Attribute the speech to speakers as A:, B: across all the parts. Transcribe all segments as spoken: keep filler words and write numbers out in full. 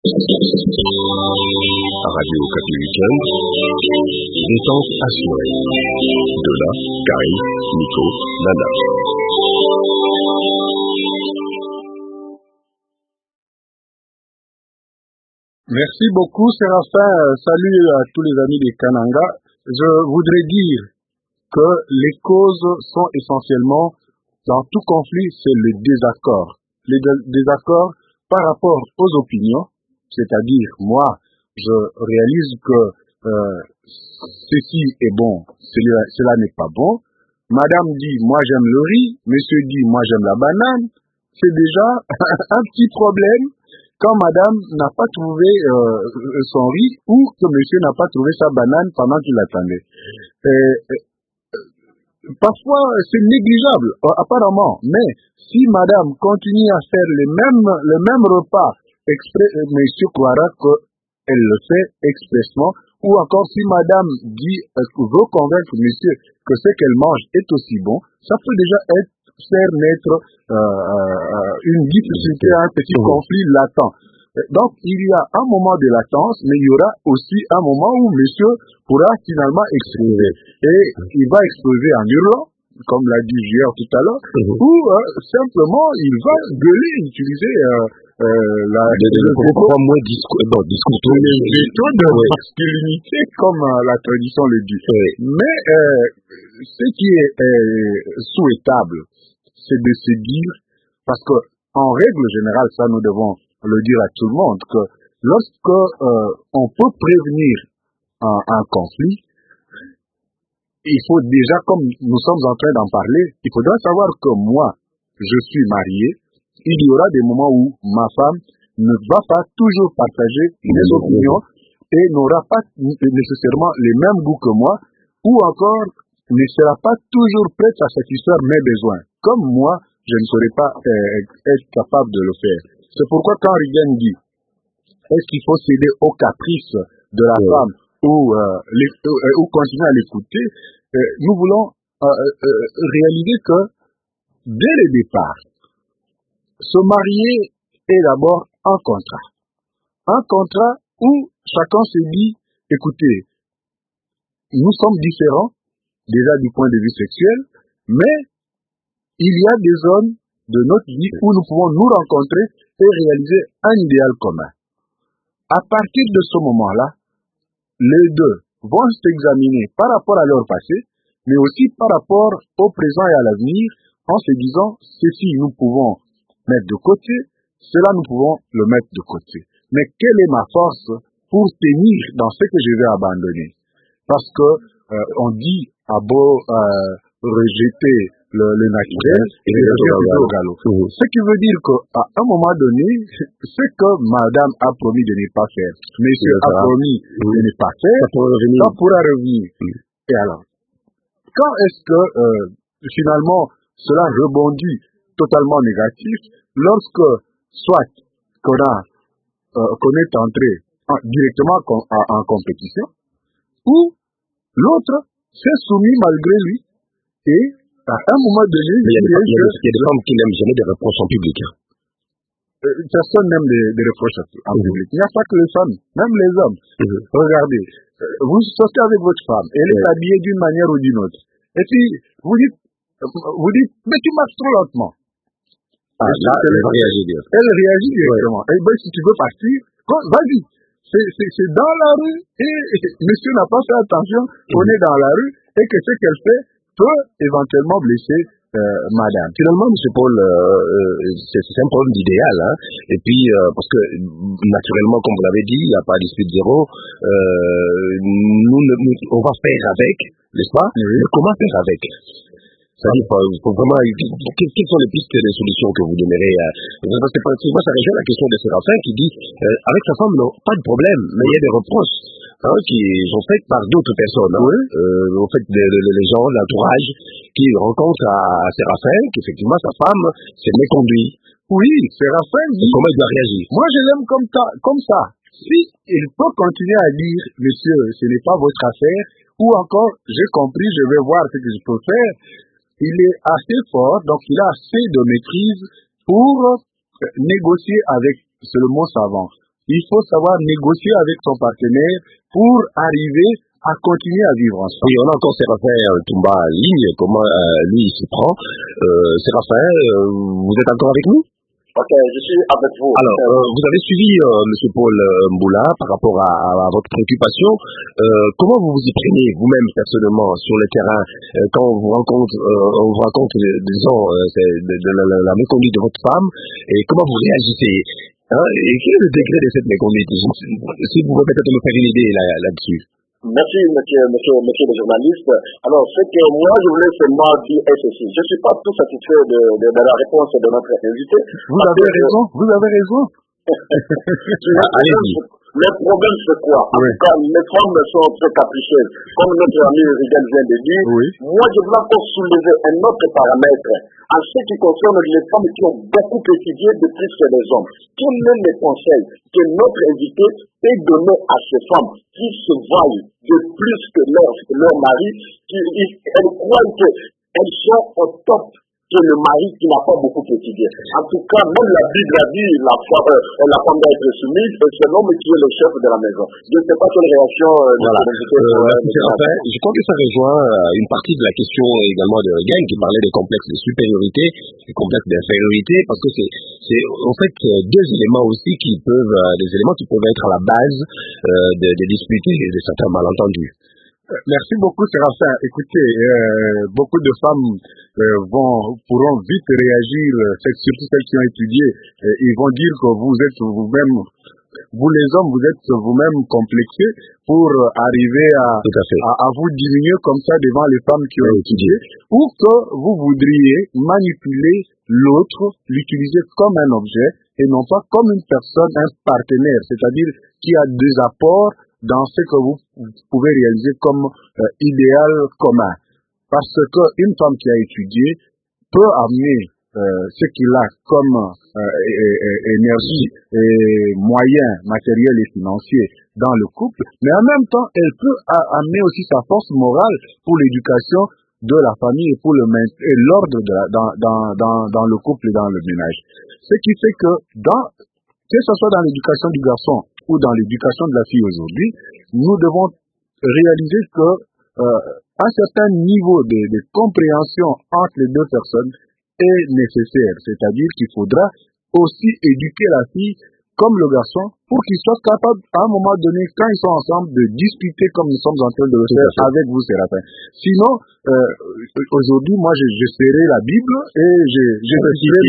A: Radio Okapi Weekend, détente assurée. De là, Karine, Nico, Nana.
B: Merci beaucoup, Séraphin. Salut à tous les amis des Kananga. Je voudrais dire que les causes sont essentiellement, dans tout conflit, c'est le désaccord. Le dé- désaccord par rapport aux opinions, c'est-à-dire, moi, je réalise que euh, ceci est bon, cela, cela n'est pas bon. Madame dit, moi j'aime le riz, monsieur dit, moi j'aime la banane. C'est déjà un petit problème quand madame n'a pas trouvé euh, son riz ou que monsieur n'a pas trouvé sa banane pendant qu'il attendait. Euh, euh, parfois, c'est négligeable, euh, apparemment, mais si madame continue à faire le même, le même repas exprès, euh, monsieur croira qu'elle le fait expressement, ou encore si madame dit, euh, veut convaincre monsieur que ce qu'elle mange est aussi bon, ça peut déjà être, faire naître euh, euh, une difficulté, un petit conflit latent. Donc, il y a un moment de latence, mais il y aura aussi un moment où monsieur pourra finalement exploser. Et il va exploser en hurlant, comme l'a dit J R tout à l'heure,
A: Mhm.
B: ou euh, simplement il va gueuler, utiliser euh, euh, la,
A: De, de,
B: le
A: de,
B: veto,
A: pourquoi moins discours, non, discours tout.
B: le veto de
A: Ouais.
B: masculinité, comme euh, la tradition le dit.
A: Ouais.
B: Mais euh, ce qui est euh, souhaitable, c'est de se dire, parce que en règle générale, ça nous devons le dire à tout le monde, que lorsque euh, on peut prévenir un, un conflit, il faut déjà, comme nous sommes en train d'en parler, il faudra savoir que moi, je suis marié, il y aura des moments où ma femme ne va pas toujours partager mes opinions et n'aura pas nécessairement les mêmes goûts que moi, ou encore ne sera pas toujours prête à satisfaire mes besoins. Comme moi, je ne serai pas euh, être capable de le faire. C'est pourquoi quand Reagan dit, est-ce qu'il faut céder aux caprices de la
A: Ouais.
B: femme ou, euh, les- euh, ou continuer à l'écouter, euh, nous voulons euh, euh, réaliser que dès le départ, se marier est d'abord un contrat. Un contrat où chacun se dit, écoutez, nous sommes différents, déjà du point de vue sexuel, mais il y a des zones de notre vie où nous pouvons nous rencontrer et réaliser un idéal commun. À partir de ce moment-là, les deux vont s'examiner par rapport à leur passé, mais aussi par rapport au présent et à l'avenir, en se disant, ceci nous pouvons mettre de côté, cela nous pouvons le mettre de côté. Mais quelle est ma force pour tenir dans ce que je vais abandonner? Parce que euh, on dit à beau euh, rejeter le, le naturel et le rejeter au galop.
A: Mhm.
B: Ce qui veut dire qu'à un moment donné, ce que madame a promis de ne pas faire, monsieur
A: Oui,
B: a
A: ça va.
B: promis de
A: Oui.
B: ne pas faire,
A: Ça pourrait revenir.
B: ça pourra revenir. Et alors, quand est-ce que euh, finalement cela rebondit totalement négatif lorsque soit qu'on a euh, qu'on est entré en, directement en, en, en compétition, ou l'autre s'est soumis malgré lui et à un moment donné,
A: Mais il y a des,
B: il
A: femmes- il y a
B: que
A: des, il y a des femmes qui n'aiment jamais des reproches en public. Hein.
B: euh, personne n'aime des, des reproches en
A: Mhm.
B: public. Il n'y a pas que les femmes, même les hommes.
A: Mhm.
B: Regardez, euh, vous sortez avec votre femme, elle est
A: Ouais.
B: habillée d'une manière ou d'une autre. Et puis, vous dites, euh, vous dites, mais tu marches trop lentement.
A: Ah,
B: Et
A: là,
B: c'est-
A: elle va réagir bien.
B: Elle réagit directement. Eh ben, si tu veux partir, quoi, vas-y. C'est, c'est, c'est dans la rue et, et monsieur n'a pas fait attention qu'on est dans la rue et que ce qu'elle fait peut éventuellement blesser euh, madame.
A: Finalement, M. Paul, euh, euh, c'est c'est un problème d'idéal. Hein. Et puis, euh, parce que naturellement, comme vous l'avez dit, il n'y a pas d'esprit de zéro. Euh, nous, nous, on va faire avec, n'est-ce pas?
B: Oui.
A: Mais comment faire avec? C'est-à-dire, il faut vraiment. Quelles quelles sont les pistes et les solutions que vous donnerez à... Parce que moi, ça rejoint la question de Séraphin qui dit euh, avec sa femme, non, pas de problème, mais il y a des reproches hein, qui sont faits par d'autres personnes. Hein.
B: Oui.
A: Euh, en fait, les, les, les gens, l'entourage qui rencontrent à, à Séraphin qu'effectivement sa femme s'est méconduite.
B: Oui, Séraphin dit,
A: comment il doit réagir?
B: Moi, je l'aime comme, ta- comme ça. Si il peut continuer à dire, monsieur, ce n'est pas votre affaire, ou encore, j'ai compris, je vais voir ce que je peux faire, il est assez fort, donc il a assez de maîtrise pour euh, négocier avec, c'est le mot savant, il faut savoir négocier avec son partenaire pour arriver à continuer à vivre ensemble.
A: Oui, on a encore Séraphin Toumba en ligne, comment euh, lui il s'y prend. Euh, Séraphin, euh, vous êtes encore avec nous?
C: Ok, je suis avec vous.
A: Alors, euh, vous avez suivi euh, M. Paul euh, Mboula par rapport à, à, à votre préoccupation. Euh, comment vous vous y prenez vous-même personnellement sur le terrain euh, quand on vous rencontre, euh, on vous raconte, euh, disons, euh, de, de, de la, la méconduite de votre femme, et comment vous réagissez, hein, et quel est le degré de cette méconduite? Si vous pouvez peut-être me faire une idée là, là-dessus.
C: Merci, monsieur, monsieur, monsieur le journaliste. Alors, ce que moi, je voulais seulement dire est ceci. Je ne suis pas tout satisfait de, de, de la réponse de notre invité.
B: Vous avez que, raison, vous avez raison.
C: Allez-y. Le problème, c'est quoi? En
B: Oui.
C: tout cas, les femmes sont très capricieuses. Comme notre ami Rigel vient de dire,
B: oui.
C: Moi, je voulais encore soulever un autre paramètre. En ce qui concerne les femmes qui ont beaucoup étudié de plus que les hommes, quel est le conseil que notre invité peut donner à ces femmes qui se valent de plus que leur, que leur mari, qui elles croient qu'elles sont au top que le mari qui n'a pas beaucoup étudié. En tout cas, même la Bible a dit la femme, euh, la femme doit être soumise et c'est l'homme qui est le chef de la maison. Je ne sais pas quelle réaction euh,
A: voilà. euh, euh, Je crois que ça rejoint euh, une partie de la question également de Gagne qui parlait des complexes de supériorité, des complexes d'infériorité, parce que c'est, c'est en fait deux éléments aussi qui peuvent, euh, des éléments qui peuvent être à la base euh, des de disputes et de certains malentendus.
B: Merci beaucoup, Séraphin. Écoutez, euh, beaucoup de femmes euh, vont pourront vite réagir, euh, surtout celles qui ont étudié. Euh, ils vont dire que vous êtes vous-même, vous les hommes, vous êtes vous-même complexés pour arriver à, à, à vous diminuer comme ça devant les femmes qui ont étudié, ou que vous voudriez manipuler l'autre, l'utiliser comme un objet et non pas comme une personne, un partenaire, c'est-à-dire qui a des apports dans ce que vous pouvez réaliser comme euh, idéal commun. Parce qu'une femme qui a étudié peut amener euh, ce qu'il a comme euh, énergie et moyens matériels et financiers dans le couple, mais en même temps, elle peut amener aussi sa force morale pour l'éducation de la famille et pour le maintien et l'ordre de la, dans, dans, dans, dans le couple et dans le ménage. Ce qui fait que dans, que ce soit dans l'éducation du garçon ou dans l'éducation de la fille aujourd'hui, nous devons réaliser que euh, un certain niveau de, de compréhension entre les deux personnes est nécessaire. C'est-à-dire qu'il faudra aussi éduquer la fille comme le garçon pour qu'ils soient capables, à un moment donné, quand ils sont ensemble, de discuter comme nous sommes en train de le faire avec vous, Séraphin. Sinon, euh, aujourd'hui, moi, je, je serai la Bible et je, je citerai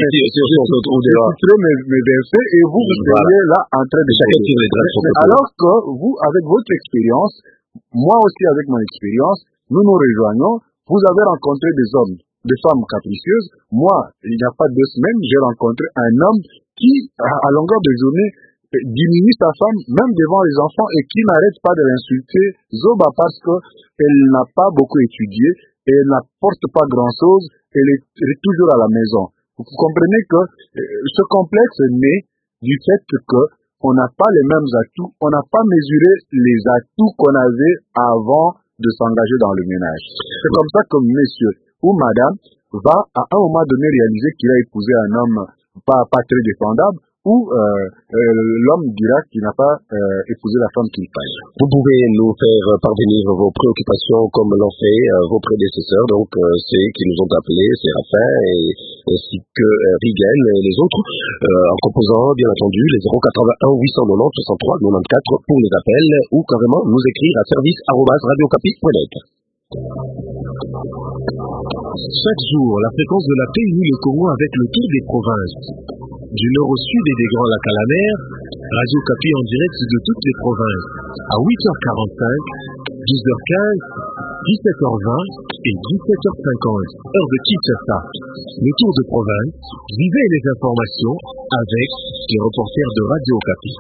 B: mes, mes versets et vous, vous seriez là en train de faire. Alors que vous, avec votre expérience, moi aussi avec mon expérience, nous nous rejoignons. Vous avez rencontré des hommes, des femmes capricieuses. Moi, il n'y a pas deux semaines, j'ai rencontré un homme qui, à longueur de journée, diminue sa femme, même devant les enfants, et qui n'arrête pas de l'insulter, Zoba, parce qu'elle n'a pas beaucoup étudié, et elle n'apporte pas grand-chose, elle est, elle est toujours à la maison. Vous comprenez que euh, ce complexe est né du fait qu'on n'a pas les mêmes atouts, on n'a pas mesuré les atouts qu'on avait avant de s'engager dans le ménage. C'est comme ça que monsieur ou madame va à un moment donné réaliser qu'il a épousé un homme pas, pas très défendable, ou euh, euh, l'homme dira qu'il n'a pas euh, épousé la femme qu'il fallait.
A: Vous pouvez nous faire parvenir vos préoccupations comme l'ont fait euh, vos prédécesseurs, donc euh, ceux qui nous ont appelés, Séraphin, et, ainsi que euh, Rigel et les autres, euh, en composant bien entendu les zéro quatre-vingt-un huit cent quatre-vingt-dix soixante-trois quatre-vingt-quatorze pour les appels, ou carrément nous écrire à service arobase radiocapi point net.
D: Chaque jour, la fréquence de la paix unit le Congo avec le tour des provinces. Du nord au sud et des Grands Lacs à la mer, Radio Capi en direct de toutes les provinces. À huit heures quarante-cinq, dix heures quinze, dix-sept heures vingt et dix-sept heures cinquante, heure de Kinshasa. Le tour de province, vivez les informations avec les reporters de Radio Capi.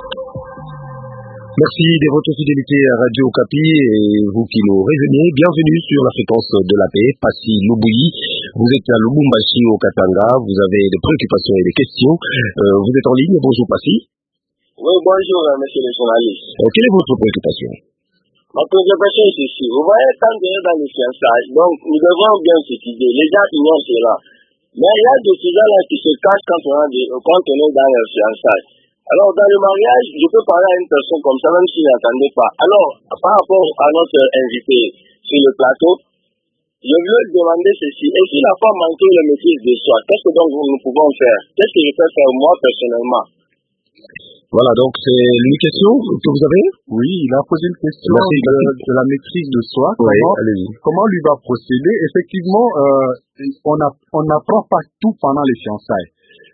A: Merci de votre fidélité à Radio Capi et vous qui nous revenez, bienvenue sur la fréquence de la paix, Passy Lubouyi. Vous êtes à Lubumbashi au Katanga, vous avez des préoccupations et des questions. Euh, vous êtes en ligne, bonjour Passy.
C: Oui, bonjour monsieur le journaliste.
A: Euh, quelle est votre préoccupation?
C: Ma préoccupation est ici. Vous voyez, quand on est dans les fiançailles, donc nous devons bien s'étudier. Les gens ignorent cela. Mais il y a des gens là qui se cachent quand on est dans les fiançailles. Alors, dans le mariage, je peux parler à une personne comme ça, même s'il n'attendait pas. Alors, par rapport à notre invité sur le plateau, je veux demander ceci. Et si la femme manquait le maîtrise de soi, qu'est-ce que donc nous pouvons faire? Qu'est-ce que je peux faire moi personnellement?
A: Voilà, donc c'est une question que vous avez?
B: Oui, il a posé une question de, de la maîtrise de soi.
A: Oui,
B: comment,
A: allez-y.
B: comment lui va procéder? Effectivement, euh, on a, on n'apprend pas tout pendant les fiançailles.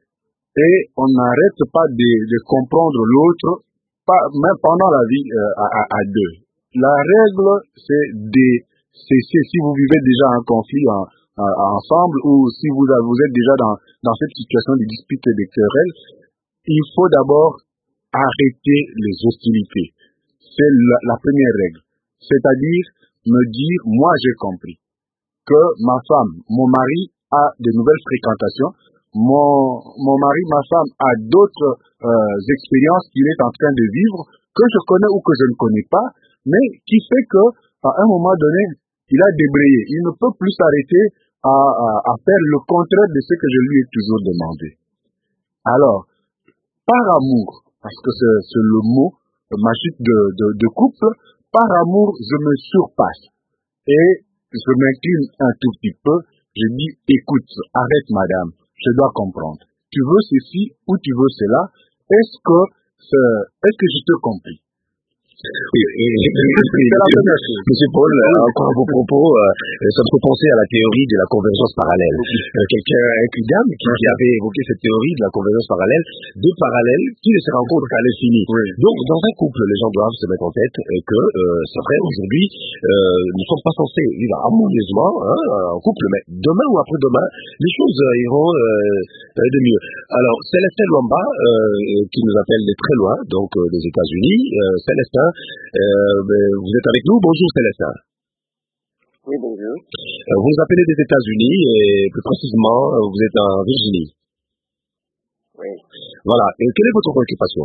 B: Et on n'arrête pas de, de comprendre l'autre, pas, même pendant la vie euh, à, à, à deux. La règle, c'est de cesser. Si vous vivez déjà un conflit en, en, ensemble, ou si vous, vous êtes déjà dans, dans cette situation de dispute et de querelle, il faut d'abord arrêter les hostilités. C'est la, la première règle. C'est-à-dire me dire, moi j'ai compris que ma femme, mon mari a de nouvelles fréquentations, mon, mon mari, ma femme a d'autres euh, expériences qu'il est en train de vivre, que je connais ou que je ne connais pas, mais qui fait que à un moment donné, il a débrayé. Il ne peut plus s'arrêter à, à, à faire le contraire de ce que je lui ai toujours demandé. Alors, par amour, parce que c'est, c'est le mot magique de, de, de couple, par amour, je me surpasse. Et je m'incline un tout petit peu, je dis, écoute, arrête madame, je dois comprendre. Tu veux ceci ou tu veux cela, est-ce que, est-ce que je te compris?
A: Oui, et, et, et, Monsieur Paul, euh, encore à vos propos, euh, ça me fait penser à la théorie de la convergence parallèle. Euh, quelqu'un, une dame qui, qui avait évoqué cette théorie de la convergence parallèle, deux parallèles qui ne se rencontrent qu'à l'infini. Oui. Donc, dans un couple, les gens doivent se mettre en tête que, euh, c'est vrai, aujourd'hui, euh, nous ne sommes pas censés vivre harmonieusement, hein, en couple, mais demain ou après-demain, les choses euh, iront euh, de mieux. Alors, Célestin Luamba, euh, qui nous appelle de très loin, donc euh, des États-Unis, euh, Célestin, Euh, vous êtes avec nous. Bonjour Célestin.
C: Oui, bonjour.
A: Euh, vous nous appelez des États-Unis et plus précisément, vous êtes en Virginie.
C: Oui.
A: Voilà. Et quelle est votre préoccupation?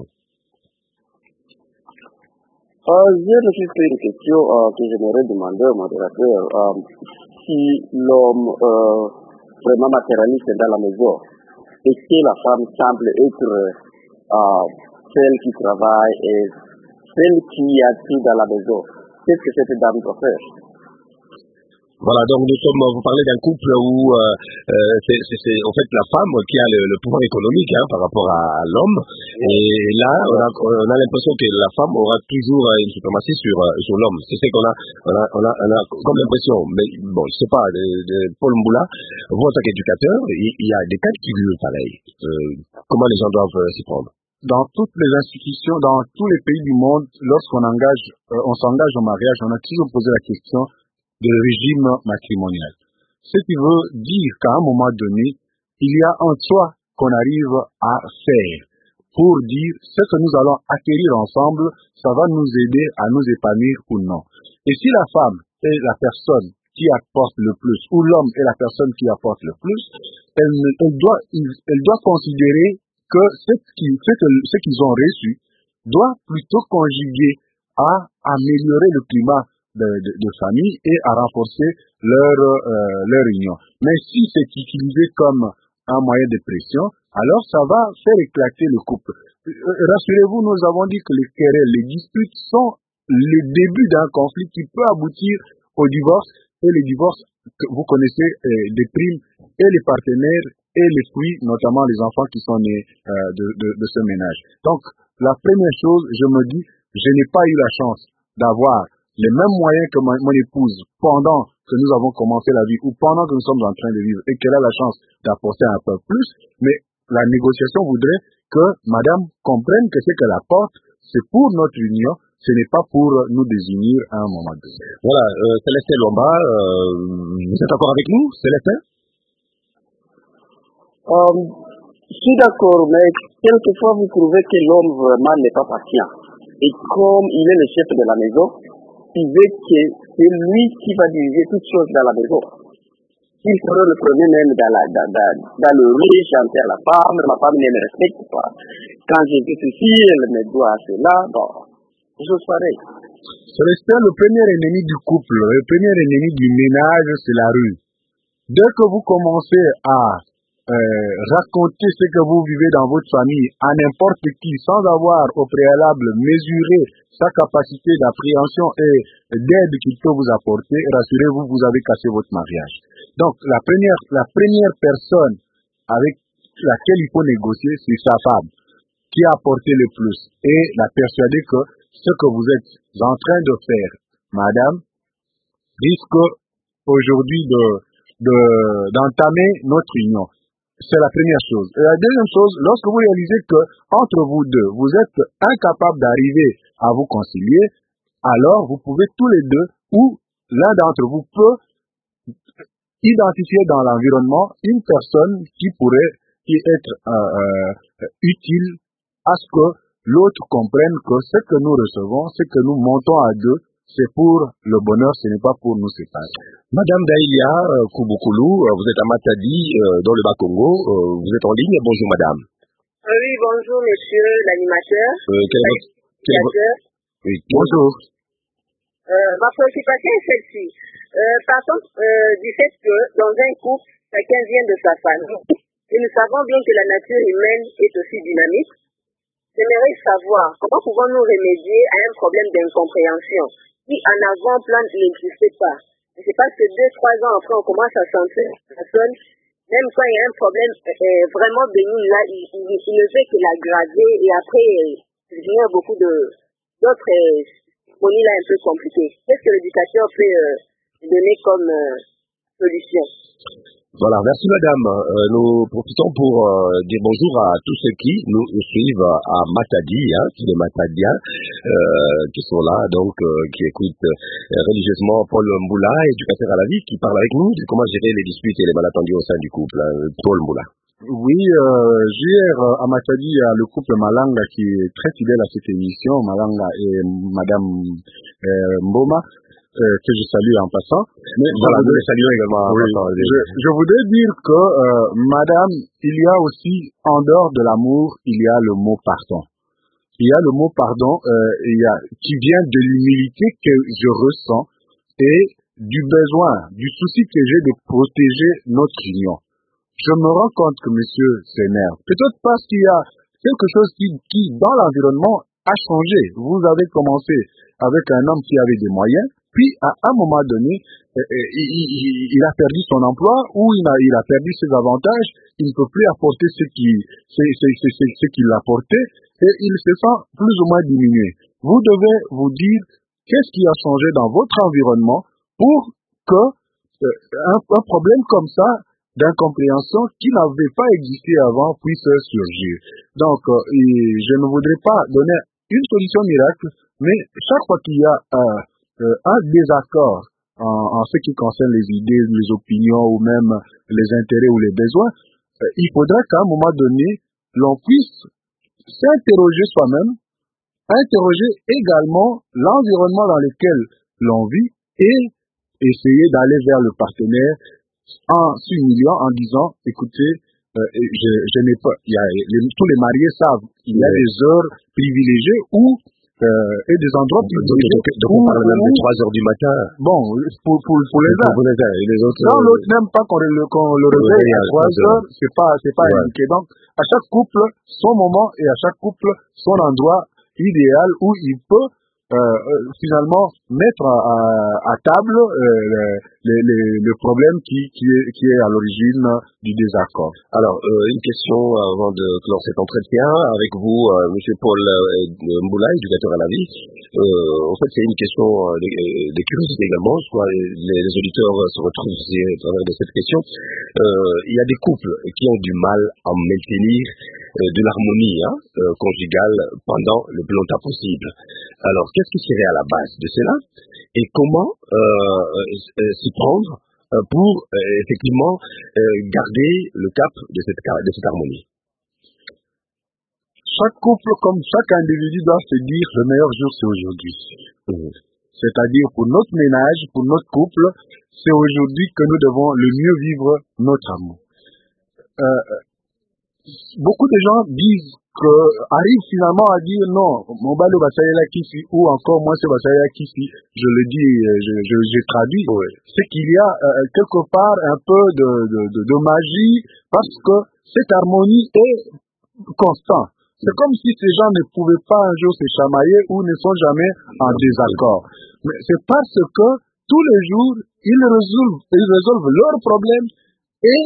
C: euh, J'ai reçu une question euh, que j'aimerais demander au modérateur. Euh, si l'homme euh, vraiment matérialiste est dans la maison, est-ce que la femme semble être euh, celle qui travaille et celle qui est assise dans la maison? Qu'est-ce que cette dame doit faire?
A: Voilà, donc nous sommes, vous parlez d'un couple où euh, euh, c'est, c'est, c'est en fait la femme qui a le, le pouvoir économique hein, par rapport à, à l'homme. Et là, on a, on a l'impression que la femme aura toujours une suprématie sur, sur l'homme. C'est ce qu'on a, on a, on a, on a comme l'impression. Mais bon, je sais pas, de, de Paul Mboula, vous en tant qu'éducateur, il, il y a des cas qui lui pareil. Euh, comment les gens doivent euh, s'y prendre?
B: Dans toutes les institutions, dans tous les pays du monde, lorsqu'on engage, euh, on s'engage au mariage, on a toujours posé la question du régime matrimonial. Ce qui veut dire qu'à un moment donné, il y a un choix qu'on arrive à faire pour dire ce que nous allons acquérir ensemble, ça va nous aider à nous épanouir ou non. Et si la femme est la personne qui apporte le plus, ou l'homme est la personne qui apporte le plus, elle, elle, doit, elle doit considérer que ce qu'ils, ce, que, ce qu'ils ont reçu doit plutôt conjuguer à améliorer le climat de, de, de famille et à renforcer leur, euh, leur union. Mais si c'est utilisé comme un moyen de pression, alors ça va faire éclater le couple. Euh, rassurez-vous, nous avons dit que les querelles, les disputes sont le début d'un conflit qui peut aboutir au divorce, et le divorce, vous connaissez, euh, déprime et les partenaires et les fruits, notamment les enfants qui sont nés euh, de, de, de ce ménage. Donc, la première chose, je me dis, je n'ai pas eu la chance d'avoir les mêmes moyens que ma, mon épouse pendant que nous avons commencé la vie ou pendant que nous sommes en train de vivre et qu'elle a la chance d'apporter un peu plus, mais la négociation voudrait que madame comprenne que ce qu'elle apporte, c'est pour notre union, ce n'est pas pour nous désunir à un moment donné.
A: Voilà, euh, Célestin Luamba, euh, vous êtes d'accord avec nous, Célestin?
C: Euh, je suis d'accord, mais quelquefois vous trouvez que l'homme vraiment n'est pas patient. Et comme il est le chef de la maison, il veut que c'est lui qui va diriger toutes choses dans la maison. Il sera le premier même dans, la, dans, dans, dans le riz, chanter à la femme, ma femme ne me respecte pas. Quand je dis ceci, elle me doit cela, bon, je ferai.
B: Célestin, le premier ennemi du couple, le premier ennemi du ménage, c'est la rue. Dès que vous commencez à euh, raconter ce que vous vivez dans votre famille à n'importe qui sans avoir au préalable mesuré sa capacité d'appréhension et d'aide qu'il peut vous apporter, rassurez-vous, vous avez cassé votre mariage. Donc, la première, la première personne avec laquelle il faut négocier, c'est sa femme, qui a apporté le plus, et la persuader que ce que vous êtes en train de faire, madame, risque aujourd'hui de, de, d'entamer notre union. C'est la première chose. Et la deuxième chose, lorsque vous réalisez que entre vous deux, vous êtes incapables d'arriver à vous concilier, alors vous pouvez tous les deux, ou l'un d'entre vous peut identifier dans l'environnement une personne qui pourrait y être euh, euh, utile à ce que l'autre comprenne que ce que nous recevons, ce que nous montons à deux, c'est pour le bonheur, ce n'est pas pour nous séparer.
A: Madame Daïlia euh, Kouboukoulou, euh, vous êtes à Matadi, euh, dans le Bas-Congo. Euh, vous êtes en ligne. Bonjour, madame.
E: Oui, bonjour, monsieur l'animateur.
A: Euh, quel est votre... quel est votre... Oui, bonjour.
E: Euh, ma préoccupation est celle-ci. Euh, partons euh, du fait que dans un couple, chacun vient de sa famille. Et nous savons bien que la nature humaine est aussi dynamique. J'aimerais savoir comment pouvons-nous remédier à un problème d'incompréhension qui en avant-plan n'existait pas. C'est parce que deux, trois ans après, on commence à sentir la personne, même quand il y a un problème euh, vraiment béni, là, il, il, il ne fait que l'aggraver et après, il y a beaucoup de, d'autres cérémonies là un peu compliquées. Qu'est-ce que l'éducateur peut euh, donner comme euh, solution?
A: Voilà, merci madame. Euh, nous profitons pour euh, dire bonjour à tous ceux qui nous suivent à Matadi, hein, tous les Matadiens euh, qui sont là, donc euh, qui écoutent euh, religieusement Paul Mboula, éducateur à la vie, qui parle avec nous de comment gérer les disputes et les malentendus au sein du couple. Hein, Paul Mboula.
B: Oui, euh, hier à Matadi, il y a le couple Malanga qui est très fidèle à cette émission, Malanga et madame euh, Mboma. Euh, que je salue en passant.
A: Mais voilà, nous les saluons également en
B: oui,
A: passant.
B: Je, je voudrais dire que, euh, madame, il y a aussi, en dehors de l'amour, il y a le mot pardon. Il y a le mot pardon euh, il y a, qui vient de l'humilité que je ressens et du besoin, du souci que j'ai de protéger notre union. Je me rends compte que monsieur s'énerve. Peut-être parce qu'il y a quelque chose qui, qui dans l'environnement, a changé. Vous avez commencé avec un homme qui avait des moyens, puis à un moment donné, euh, il, il, il a perdu son emploi ou il a, il a perdu ses avantages, il ne peut plus apporter ce qui, ce, ce, ce, ce, ce qu'il apportait et il se sent plus ou moins diminué. Vous devez vous dire qu'est-ce qui a changé dans votre environnement pour que euh, un, un problème comme ça d'incompréhension qui n'avait pas existé avant puisse surgir. Donc, euh, je ne voudrais pas donner une solution miracle, mais chaque fois qu'il y a euh, euh, un désaccord en, en ce qui concerne les idées, les opinions ou même les intérêts ou les besoins, euh, il faudra qu'à un moment donné, l'on puisse s'interroger soi-même, interroger également l'environnement dans lequel l'on vit et essayer d'aller vers le partenaire en s'humiliant, en disant, écoutez, euh, je, je n'ai pas, il y a, les, tous les mariés savent, il y a des heures privilégiées où, euh, et des endroits privilégiés.
A: Donc, on parle même de trois heures du matin.
B: Bon, pour, pour, pour les uns.
A: Pour les uns, et les autres.
B: Quand l'autre n'aime pas qu'on le, qu'on le réveille à trois heures, c'est pas, c'est pas ouais. indiqué. Donc, à chaque couple, son moment et à chaque couple, son endroit idéal où il peut, Euh, finalement mettre à, à, à table euh, le, le, le problème qui, qui, est, qui est à l'origine du désaccord.
A: Alors, euh, une question avant de clore cet entretien avec vous, euh, monsieur Paul euh, Mboula, éducateur à la vie. Euh, en fait, c'est une question euh, de, de curiosité également. Je crois les, les auditeurs se retrouvent aussi à travers de cette question. Euh, il y a des couples qui ont du mal à maintenir euh, de l'harmonie hein, euh, conjugale pendant le plus longtemps possible. Alors, qu'est-ce qui serait à la base de cela et comment euh, euh, s'y prendre euh, pour euh, effectivement euh, garder le cap de cette, de cette harmonie?
B: Chaque couple, comme chaque individu, doit se dire le meilleur jour, c'est aujourd'hui. Mmh. C'est-à-dire pour notre ménage, pour notre couple, c'est aujourd'hui que nous devons le mieux vivre notre amour. Euh, beaucoup de gens disent que arrive finalement à dire non, mon balo basayela kisi, ou encore moi c'est basayela kisi, je le dis, je, je, je traduis, oui. C'est qu'il y a euh, quelque part un peu de, de, de, de magie, parce que cette harmonie est constante. C'est comme si ces gens ne pouvaient pas un jour se chamailler ou ne sont jamais en désaccord. Mais c'est parce que tous les jours, ils résolvent, ils résolvent leurs problèmes et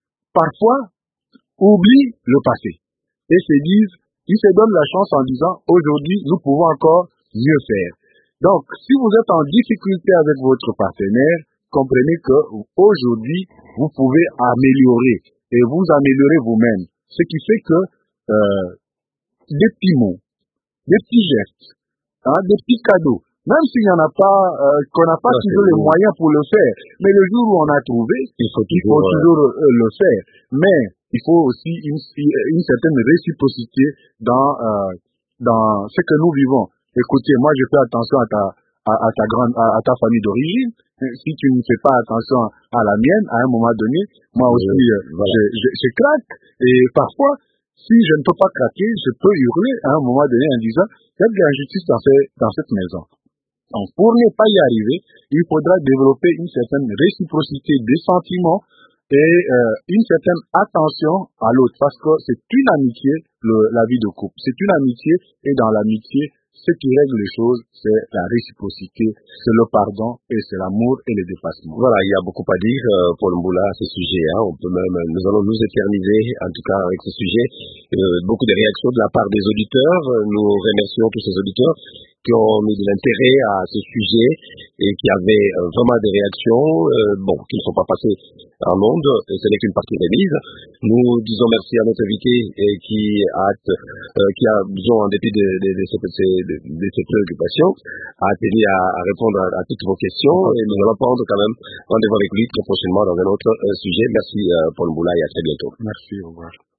B: parfois oublient le passé. Et se disent, ils se donnent la chance en disant, aujourd'hui, nous pouvons encore mieux faire. Donc, si vous êtes en difficulté avec votre partenaire, comprenez que aujourd'hui, vous pouvez améliorer et vous améliorer vous-même. Ce qui fait que euh, des petits mots, des petits gestes, hein, des petits cadeaux, même s'il n'y en a pas, euh, qu'on n'a pas non, toujours les moyens pour le faire, mais le jour où on a trouvé, il faut toujours, il faut toujours euh, le faire. Mais il faut aussi une, une certaine réciprocité dans, euh, dans ce que nous vivons. Écoutez, moi je fais attention à ta, à, à ta grande, à, à ta famille d'origine. Si tu ne fais pas attention à la mienne, à un moment donné, moi aussi, oui, euh, voilà. je, je, je craque. Et parfois, si je ne peux pas craquer, je peux hurler à un moment donné en disant, il y a de l'injustice dans, dans cette maison. Donc, pour ne pas y arriver, il faudra développer une certaine réciprocité des sentiments et euh, une certaine attention à l'autre, parce que c'est une amitié, le, la vie de couple. C'est une amitié, et dans l'amitié, ce qui règle les choses, c'est la réciprocité, c'est le pardon, et c'est l'amour et le dépassement.
A: Voilà, il y a beaucoup à dire, euh, Paul Mboula, à ce sujet. Hein. On peut même, nous allons nous éterniser, en tout cas avec ce sujet. Euh, beaucoup de réactions de la part des auditeurs. Nous remercions tous ces auditeurs qui ont mis de l'intérêt à ce sujet et qui avaient euh, vraiment des réactions, euh, bon, qui ne sont pas passées en ondes, ce n'est qu'une partie remise. Nous disons merci à notre invité et qui a, euh, qui a, disons, en dépit de, de, de, de, de, de ses préoccupations, a tenu à, à répondre à, à toutes vos questions et nous allons prendre quand même rendez-vous avec lui très prochainement dans un autre euh, sujet. Merci euh, Paul Mboula et à très bientôt.
B: Merci, au revoir.